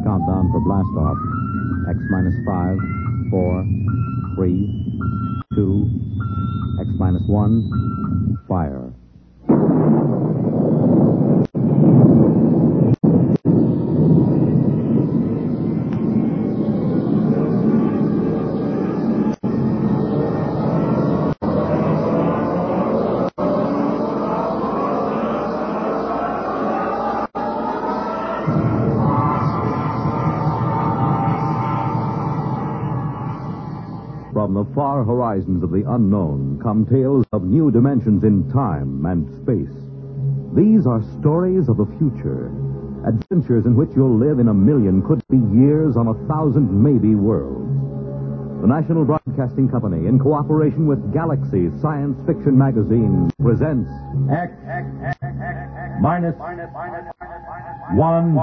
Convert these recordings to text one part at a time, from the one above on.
countdown for blast off. X minus 5, 4, 3, 2, X minus 1, fire. From the far horizons of the unknown come tales of new dimensions in time and space. These are stories of the future, adventures in which you'll live in a million, could be years, on 1,000 maybe worlds. The National Broadcasting Company, in cooperation with Galaxy Science Fiction Magazine, presents X minus 1.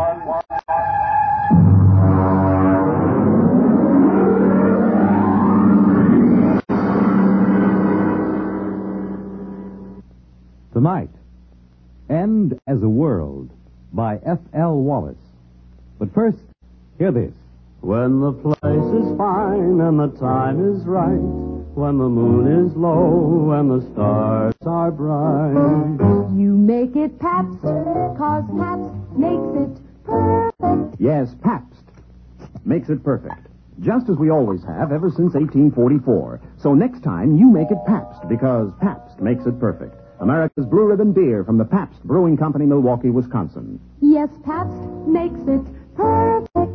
Tonight, End as a World by F.L. Wallace. But first, hear this. When the place is fine and the time is right, when the moon is low and the stars are bright. You make it Pabst, 'cause Pabst makes it perfect. Yes, Pabst makes it perfect. Just as we always have ever since 1844. So next time, you make it Pabst, because Pabst makes it perfect. America's Blue Ribbon beer from the Pabst Brewing Company, Milwaukee, Wisconsin. Yes, Pabst makes it perfect.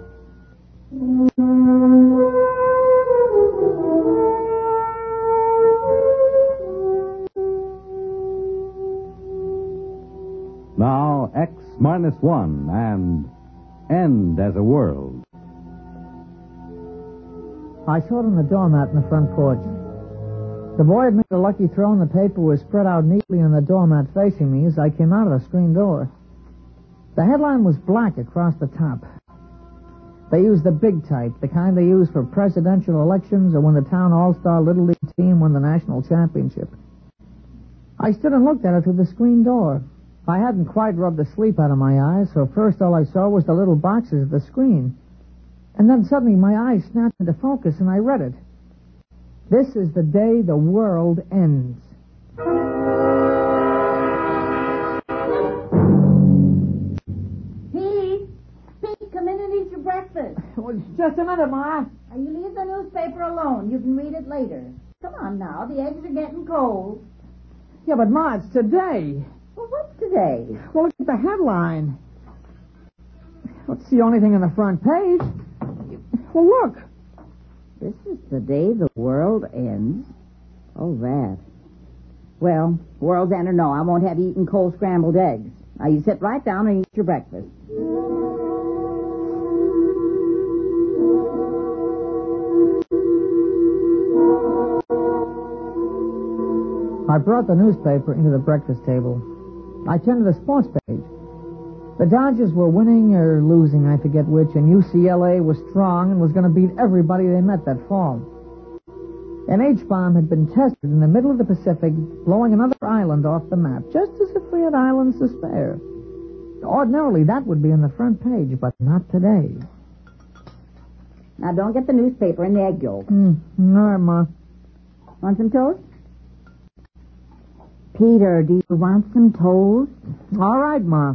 Now, X minus 1 and End as a World. I saw it on the doormat in the front porch. The boy had made a lucky throw, and the paper was spread out neatly on the doormat facing me as I came out of the screen door. The headline was black across the top. They used the big type, the kind they use for presidential elections or when the town all-star Little League team won the national championship. I stood and looked at it through the screen door. I hadn't quite rubbed the sleep out of my eyes, so first all I saw was the little boxes of the screen. And then suddenly my eyes snapped into focus, and I read it. This is the day the world ends. Pete, come in and eat your breakfast. Well, just a minute, Ma. Now, you leave the newspaper alone. You can read it later. Come on now, the eggs are getting cold. Yeah, but Ma, it's today. Well, what's today? Well, look at the headline. What's the only thing on the front page? Well, look. This is the day the world ends. Oh, that. Well, world's end or no, I won't have you eating cold scrambled eggs. Now, you sit right down and eat your breakfast. I brought the newspaper into the breakfast table. I turned to the sports page. The Dodgers were winning or losing, I forget which, and UCLA was strong and was going to beat everybody they met that fall. An H-bomb had been tested in the middle of the Pacific, blowing another island off the map, just as if we had islands to spare. Ordinarily, that would be on the front page, but not today. Now, don't get the newspaper in the egg yolk. All right, Ma. Want some toast? Peter, do you want some toast? All right, Ma.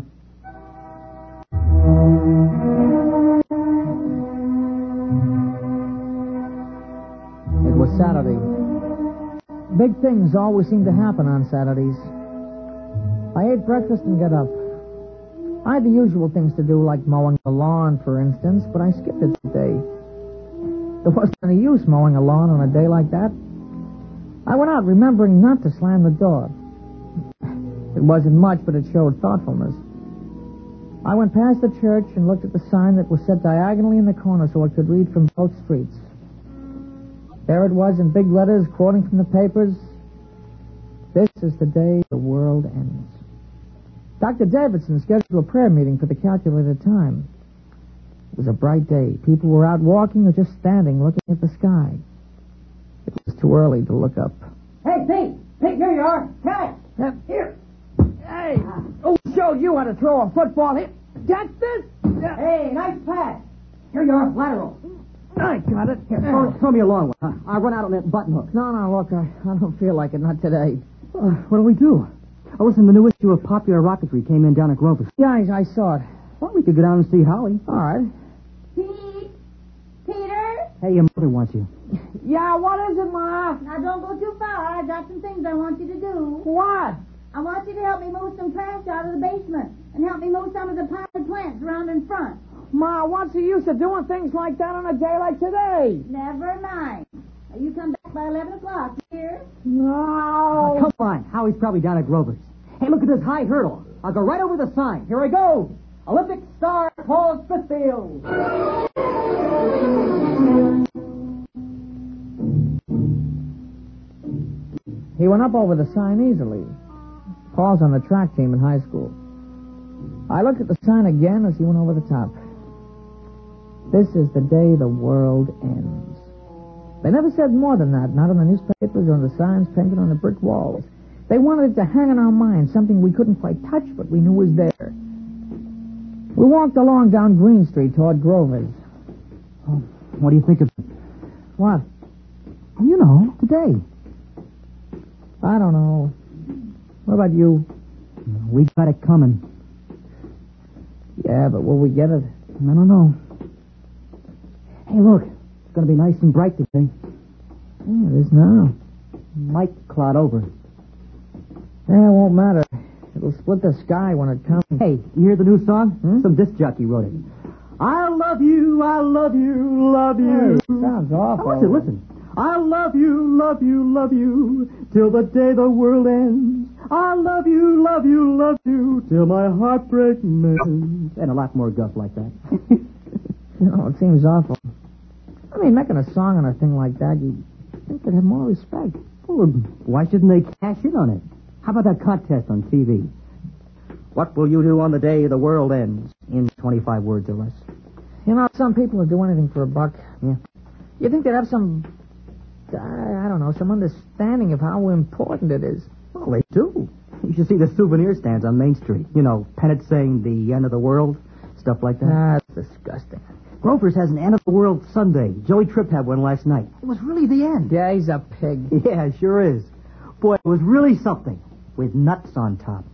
It was Saturday. Big things always seem to happen on Saturdays. I ate breakfast and got up. I had the usual things to do, like mowing the lawn, for instance, but I skipped it today. There wasn't any use mowing a lawn on a day like that. I went out remembering not to slam the door. It wasn't much, but it showed thoughtfulness. I went past the church and looked at the sign that was set diagonally in the corner so I could read from both streets. There it was in big letters, quoting from the papers. This is the day the world ends. Dr. Davidson scheduled a prayer meeting for the calculated time. It was a bright day. People were out walking or just standing looking at the sky. It was too early to look up. Hey, Pete! Pete, here you are. Come Here. Hey, who showed you how to throw a football? Here. Get this! Hey, nice pass. Here you are, lateral. I got it. Here, throw me a long one. Huh? I'll run out on that button hook. No, look, I don't feel like it. Not today. What do we do? Oh, listen, the new issue of Popular Rocketry came in down at Grover's. Yeah, I saw it. Well, we could go down and see Howie. All right. Pete? Peter? Hey, your mother wants you. Yeah, what is it, Ma? Now, don't go too far. I got some things I want you to do. What? I want you to help me move some trash out of the basement and help me move some of the potted plants around in front. Ma, what's the use of doing things like that on a day like today? Never mind. Now, you come back by 11 o'clock, here. No. Come on. Howie's probably down at Grover's. Hey, look at this high hurdle. I'll go right over the sign. Here I go. Olympic star Paul Smithfield. He went up over the sign easily. Paul's on the track team in high school. I looked at the sign again as he went over the top. This is the day the world ends. They never said more than that, not in the newspapers or on the signs painted on the brick walls. They wanted it to hang in our minds, something we couldn't quite touch, but we knew was there. We walked along down Green Street toward Grover's. Oh, what do you think of it? What? You know, today. I don't know. What about you? We got it coming. Yeah, but will we get it? I don't know. Hey, look. It's going to be nice and bright today. Yeah, it is now. Might cloud over. Yeah, it won't matter. It'll split the sky when it comes. Hey, you hear the new song? Hmm? Some disc jockey wrote it. I love you, I love you, love you. Hey, sounds awful. Oh, listen. I love you, love you, love you, till the day the world ends. I love you, love you, love you, till my heartbreak mends. And a lot more guff like that. It seems awful. I mean, making a song on a thing like that, you'd think they'd have more respect. Well, why shouldn't they cash in on it? How about that contest on TV? What will you do on the day the world ends? In 25 words or less. Some people would do anything for a buck. Yeah. You think they'd have some, I don't know, some understanding of how important it is. Well, they do. You should see the souvenir stands on Main Street. Pennant saying the end of the world, stuff like that. That's disgusting. Grover's has an end of the world Sunday. Joey Tripp had one last night. It was really the end. Yeah, he's a pig. Yeah, it sure is. Boy, it was really something. With nuts on top.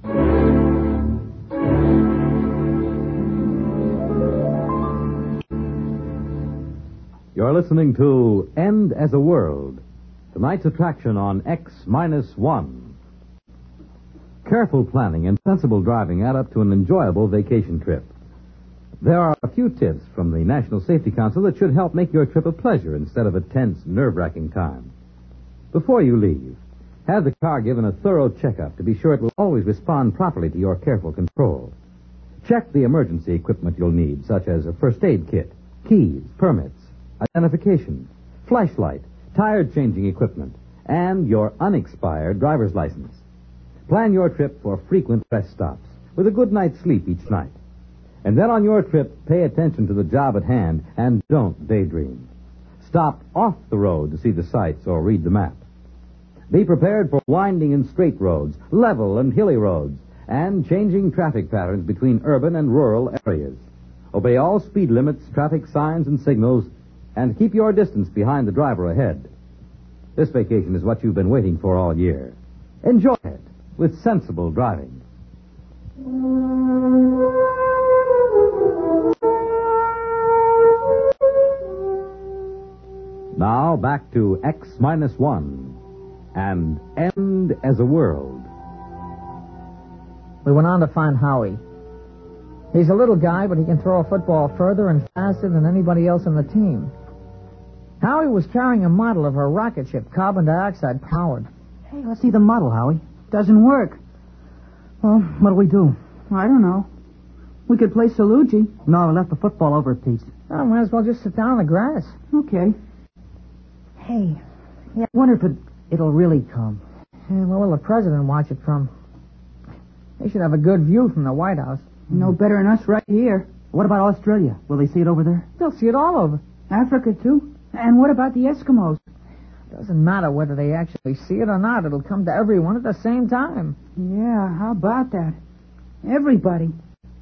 You're listening to End as a World, tonight's attraction on X-1. Careful planning and sensible driving add up to an enjoyable vacation trip. There are a few tips from the National Safety Council that should help make your trip a pleasure instead of a tense, nerve-wracking time. Before you leave, have the car given a thorough checkup to be sure it will always respond properly to your careful control. Check the emergency equipment you'll need, such as a first aid kit, keys, permits, identification, flashlight, tire-changing equipment, and your unexpired driver's license. Plan your trip for frequent rest stops with a good night's sleep each night. And then on your trip, pay attention to the job at hand and don't daydream. Stop off the road to see the sights or read the map. Be prepared for winding and straight roads, level and hilly roads, and changing traffic patterns between urban and rural areas. Obey all speed limits, traffic signs, and signals, and keep your distance behind the driver ahead. This vacation is what you've been waiting for all year. Enjoy it with sensible driving. Now back to X-1 and End as a World. We went on to find Howie. He's a little guy, but he can throw a football further and faster than anybody else on the team. Howie was carrying a model of a rocket ship, carbon dioxide powered. Hey, let's see the model, Howie. Doesn't work. Well, what do we do? I don't know. We could play Salugi. No, I left the football over at Pete's. Oh, might as well just sit down on the grass. Okay. Hey, I wonder if it'll really come. Yeah, where will the president watch it from? They should have a good view from the White House. No better than us right here. What about Australia? Will they see it over there? They'll see it all over. Africa, too. And what about the Eskimos? Doesn't matter whether they actually see it or not. It'll come to everyone at the same time. Yeah, how about that? Everybody.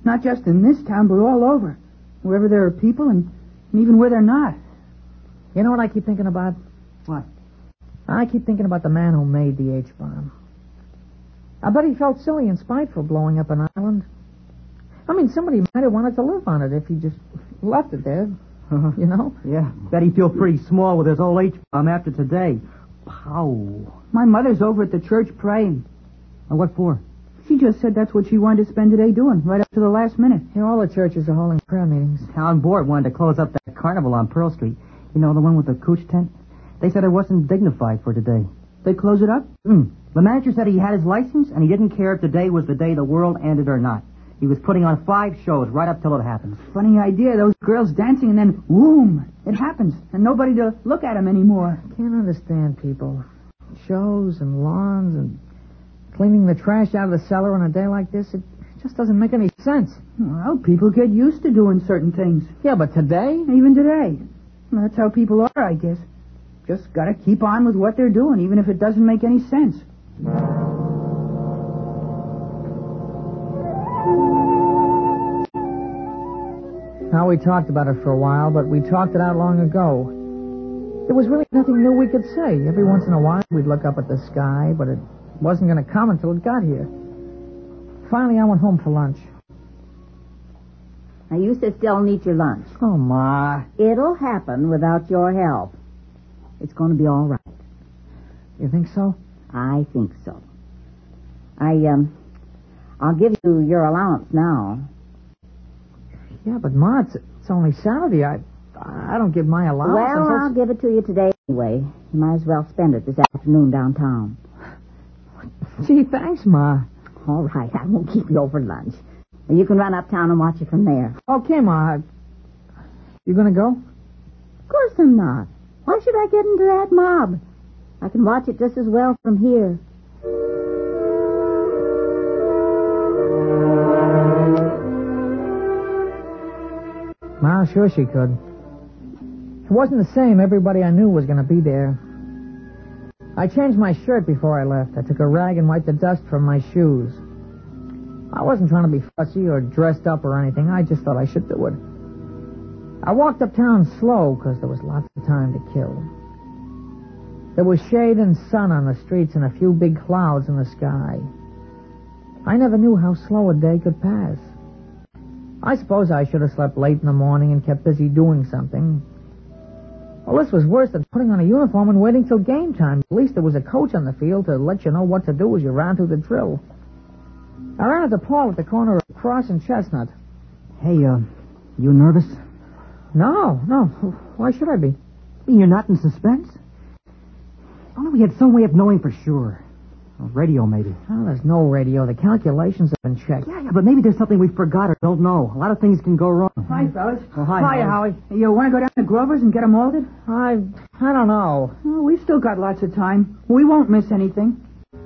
Not just in this town, but all over. Wherever there are people and even where they're not. You know what I keep thinking about? What? I keep thinking about the man who made the H-bomb. I bet he felt silly and spiteful blowing up an island. I mean, somebody might have wanted to live on it if he just left it there. You know? Yeah, bet he feels pretty small with his old H-bomb after today. Pow. My mother's over at the church praying. What for? She just said that's what she wanted to spend today doing, right up to the last minute. You know, all the churches are holding prayer meetings. Town board wanted to close up that carnival on Pearl Street. You know, the one with the cooch tent? They said it wasn't dignified for today. They close it up? The manager said he had his license, and he didn't care if today was the day the world ended or not. He was putting on 5 shows right up till it happened. Funny idea, those girls dancing and then, whoom, it happens, and nobody to look at them anymore. Can't understand people. Shows and lawns and cleaning the trash out of the cellar on a day like this, it just doesn't make any sense. Well, people get used to doing certain things. Yeah, but today? Even today. That's how people are, I guess. Just gotta keep on with what they're doing, even if it doesn't make any sense. Now, we talked about it for a while, but we talked it out long ago. There was really nothing new we could say. Every once in a while, we'd look up at the sky, but it wasn't going to come until it got here. Finally, I went home for lunch. Now, you sit still and eat your lunch. Oh, Ma. It'll happen without your help. It's going to be all right. You think so? I think so. I'll give you your allowance now. Yeah, but Ma, it's only Saturday. I don't give my allowance. Well, I'll give it to you today anyway. You might as well spend it this afternoon downtown. Gee, thanks, Ma. All right, I won't keep you over lunch. You can run uptown and watch it from there. Okay, Ma. You gonna go? Of course I'm not. Why should I get into that mob? I can watch it just as well from here. Ma, sure she could. It wasn't the same. Everybody I knew was going to be there. I changed my shirt before I left. I took a rag and wiped the dust from my shoes. I wasn't trying to be fussy or dressed up or anything. I just thought I should do it. I walked uptown slow because there was lots of time to kill. There was shade and sun on the streets and a few big clouds in the sky. I never knew how slow a day could pass. I suppose I should have slept late in the morning and kept busy doing something. Well, this was worse than putting on a uniform and waiting till game time. At least there was a coach on the field to let you know what to do as you ran through the drill. I ran into Paul at the corner of Cross and Chestnut. Hey, you nervous? No. Why should I be? You're not in suspense? Only we had some way of knowing for sure. Radio, maybe. Oh, there's no radio. The calculations have been checked. Yeah, but maybe there's something we forgot or don't know. A lot of things can go wrong. Hi, fellas. Oh, hi, Howie. You want to go down to Grover's and get them molded? I don't know. Well, we've still got lots of time. We won't miss anything.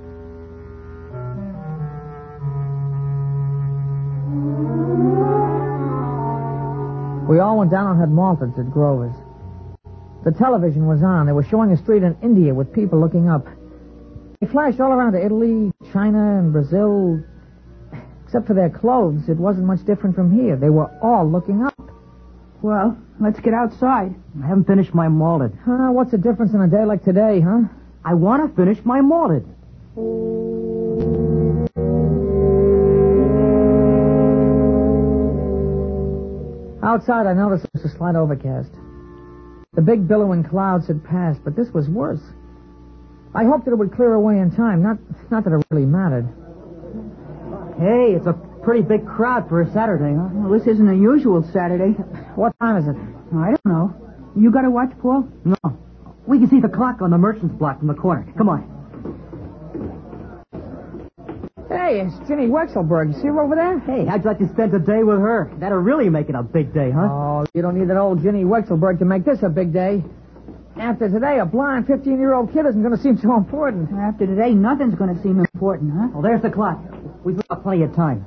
We all went down and had malteds at Grover's. The television was on. They were showing a street in India with people looking up. They flashed all around to Italy, China, and Brazil. Except for their clothes, it wasn't much different from here. They were all looking up. Well, let's get outside. I haven't finished my malted. What's the difference in a day like today, huh? I want to finish my malted. Outside, I noticed it was a slight overcast. The big billowing clouds had passed, but this was worse. I hoped that it would clear away in time, not that it really mattered. Hey, it's a pretty big crowd for a Saturday, huh? Well, this isn't a usual Saturday. What time is it? I don't know. You got to watch, Paul? No. We can see the clock on the merchant's block from the corner. Come on. Hey, it's Ginny Wexelberg. You see her over there? Hey, how'd you like to spend the day with her? That'll really make it a big day, huh? Oh, you don't need that old Ginny Wexelberg to make this a big day. After today, a blind 15-year-old kid isn't going to seem so important. After today, nothing's going to seem important, huh? Well, there's the clock. We've got plenty of time.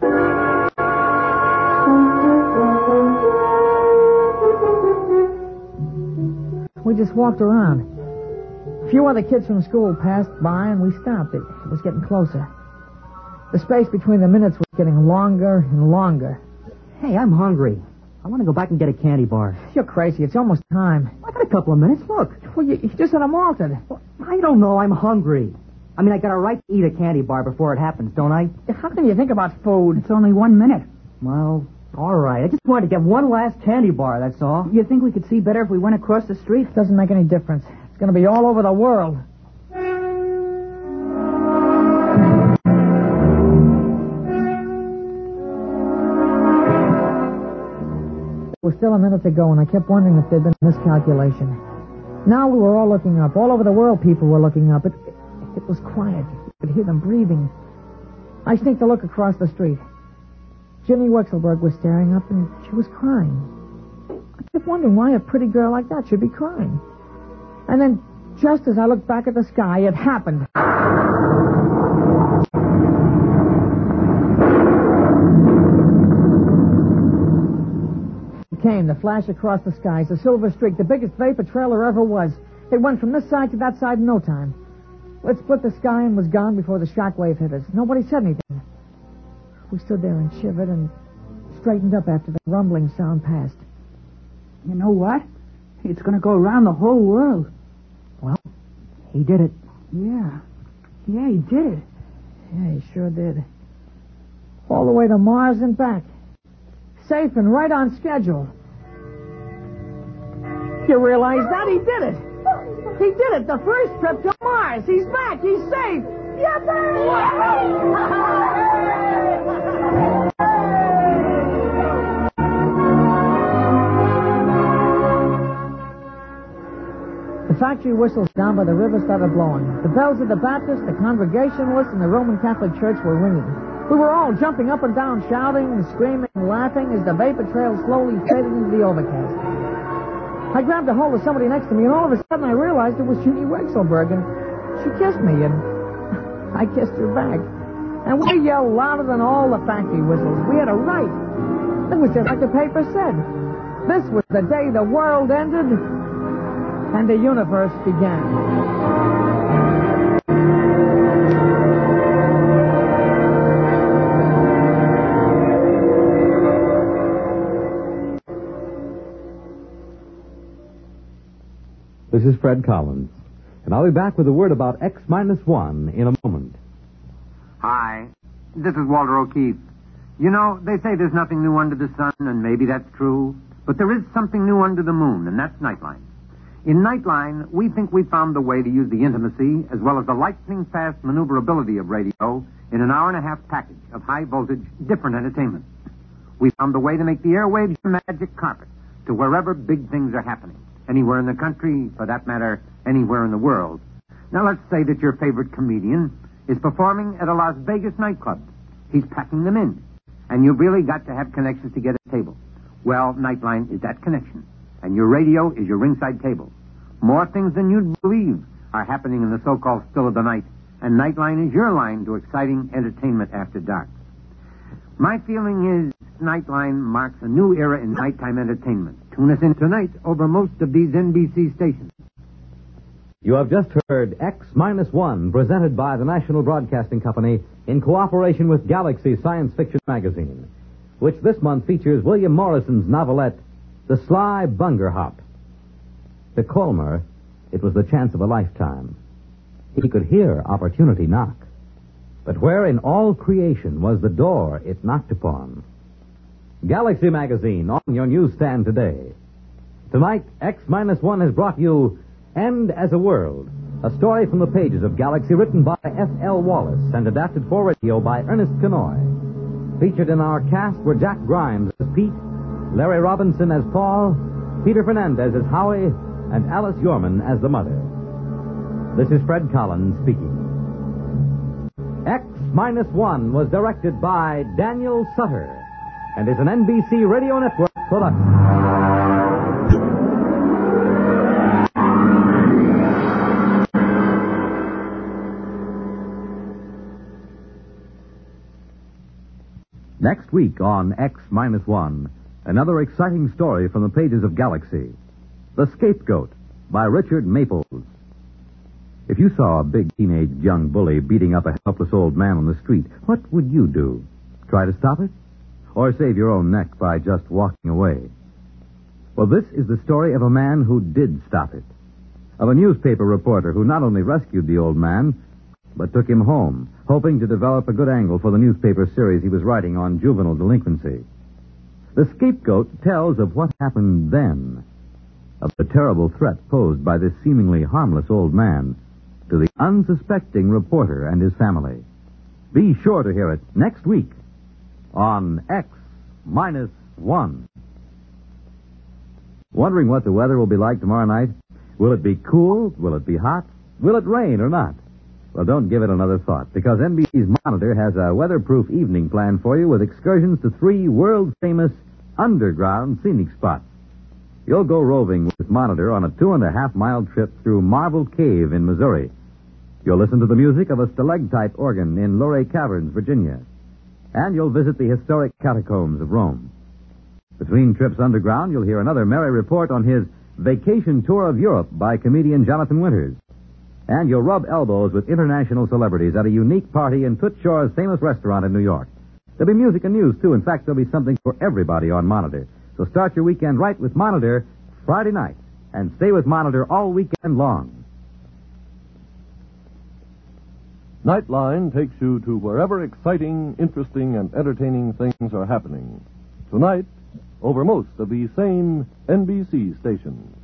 We just walked around. A few other kids from school passed by, and we stopped. It was getting closer. The space between the minutes was getting longer and longer. Hey, I'm hungry. I want to go back and get a candy bar. You're crazy. It's almost time. I got a couple of minutes. Look. Well, you just said I'm malted. Well, I don't know. I'm hungry. I mean, I got a right to eat a candy bar before it happens, don't I? How can you think about food? It's only 1 minute. Well, all right. I just wanted to get one last candy bar, that's all. You think we could see better if we went across the street? Doesn't make any difference. It's going to be all over the world. It was still a minute to go, and I kept wondering if there'd been a miscalculation. Now we were all looking up. All over the world, people were looking up. It was quiet. You could hear them breathing. I sneaked a look across the street. Ginny Wexelberg was staring up, and she was crying. I kept wondering why a pretty girl like that should be crying. And then, just as I looked back at the sky, it happened. It came, the flash across the skies, the silver streak, the biggest vapor trail there ever was. It went from this side to that side in no time. It split the sky and was gone before the shockwave hit us. Nobody said anything. We stood there and shivered and straightened up after the rumbling sound passed. You know what? It's going to go around the whole world. Well, he did it. Yeah. Yeah, he did it. Yeah, he sure did. All the way to Mars and back. Safe and right on schedule. You realize that? He did it. He did it. The first trip to Mars. He's back. He's safe. The factory whistles down by the river started blowing. The bells of the Baptist, the Congregationalists, and the Roman Catholic Church were ringing. We were all jumping up and down, shouting, screaming, and laughing as the vapor trail slowly faded into the overcast. I grabbed a hold of somebody next to me, and all of a sudden I realized it was Ginny Wexelberg, and she kissed me, and I kissed her back. And we yelled louder than all the factory whistles. We had a right. It was just like the paper said. This was the day the world ended and the universe began. This is Fred Collins, and I'll be back with a word about X-1 in a moment. Hi, this is Walter O'Keefe. You know, they say there's nothing new under the sun, and maybe that's true, but there is something new under the moon, and that's Nightline. In Nightline, we think we found the way to use the intimacy as well as the lightning-fast maneuverability of radio in an hour-and-a-half package of high-voltage, different entertainment. We found the way to make the airwaves a magic carpet to wherever big things are happening. Anywhere in the country, for that matter, anywhere in the world. Now, let's say that your favorite comedian is performing at a Las Vegas nightclub. He's packing them in, and you've really got to have connections to get a table. Well, Nightline is that connection, and your radio is your ringside table. More things than you'd believe are happening in the so-called still of the night, and Nightline is your line to exciting entertainment after dark. My feeling is Nightline marks a new era in nighttime entertainment. Tune us in tonight over most of these NBC stations. You have just heard X-1, presented by the National Broadcasting Company in cooperation with Galaxy Science Fiction Magazine, which this month features William Morrison's novelette, The Sly Bunger Hop. To Colmer, it was the chance of a lifetime. He could hear opportunity knock. But where in all creation was the door it knocked upon? Galaxy Magazine on your newsstand today. Tonight, X-1 has brought you End as a World, a story from the pages of Galaxy written by F.L. Wallace and adapted for radio by Ernest Kenoy. Featured in our cast were Jack Grimes as Pete, Larry Robinson as Paul, Peter Fernandez as Howie, and Alice Yorman as the mother. This is Fred Collins speaking. X-1 was directed by Daniel Sutter and is an NBC Radio Network production. Next week on X-1, another exciting story from the pages of Galaxy. The Scapegoat by Richard Maples. If you saw a big teenage young bully beating up a helpless old man on the street, what would you do? Try to stop it? Or save your own neck by just walking away? Well, this is the story of a man who did stop it. Of a newspaper reporter who not only rescued the old man, but took him home, hoping to develop a good angle for the newspaper series he was writing on juvenile delinquency. The Scapegoat tells of what happened then, of the terrible threat posed by this seemingly harmless old man to the unsuspecting reporter and his family. Be sure to hear it next week on X-1. Wondering what the weather will be like tomorrow night? Will it be cool? Will it be hot? Will it rain or not? Well, don't give it another thought, because NBC's Monitor has a weatherproof evening plan for you with excursions to 3 world-famous underground scenic spots. You'll go roving with Monitor on a 2.5-mile trip through Marble Cave in Missouri. You'll listen to the music of a stalactite organ in Luray Caverns, Virginia. And you'll visit the historic catacombs of Rome. Between trips underground, you'll hear another merry report on his vacation tour of Europe by comedian Jonathan Winters. And you'll rub elbows with international celebrities at a unique party in Toots Shor's famous restaurant in New York. There'll be music and news, too. In fact, there'll be something for everybody on Monitor. So start your weekend right with Monitor Friday night, and stay with Monitor all weekend long. Nightline takes you to wherever exciting, interesting, and entertaining things are happening. Tonight, over most of these same NBC stations.